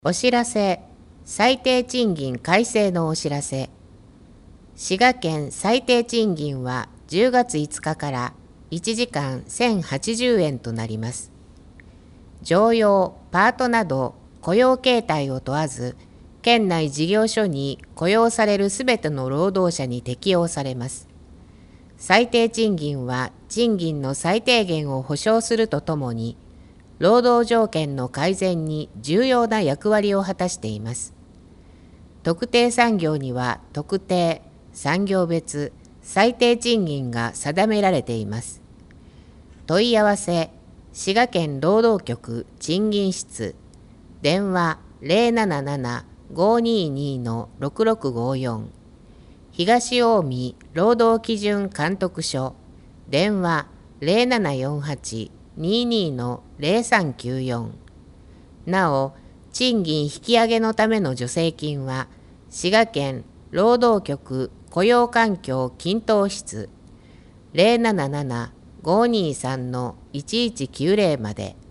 お知らせ、最低賃金改正のお知らせ。滋賀県最低賃金は10月5日から1時間1080円となります。常用、パートなど雇用形態を問わず、県内事業所に雇用されるすべての労働者に適用されます。最低賃金は賃金の最低限を保障するとともに、労働条件の改善に重要な役割を果たしています。特定産業には特定、産業別、最低賃金が定められています。問い合わせ、滋賀県労働局賃金室、電話077-522-6654、東近江労働基準監督署、電話0748-22-0394。なお、賃金引き上げのための助成金は、滋賀県労働局雇用環境均等室077-523-1190まで。